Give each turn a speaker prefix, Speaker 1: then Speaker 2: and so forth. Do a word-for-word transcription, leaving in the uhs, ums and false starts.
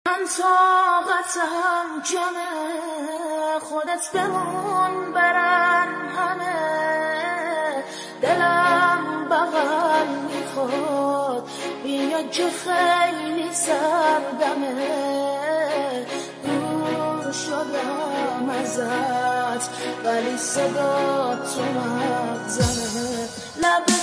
Speaker 1: من طاقتم جمعه، خودت بمون برن همه، دلم بغل میخواد بیا که خیلی سردمه، دور شدم ازت ولی صدا تو مغزمه، لب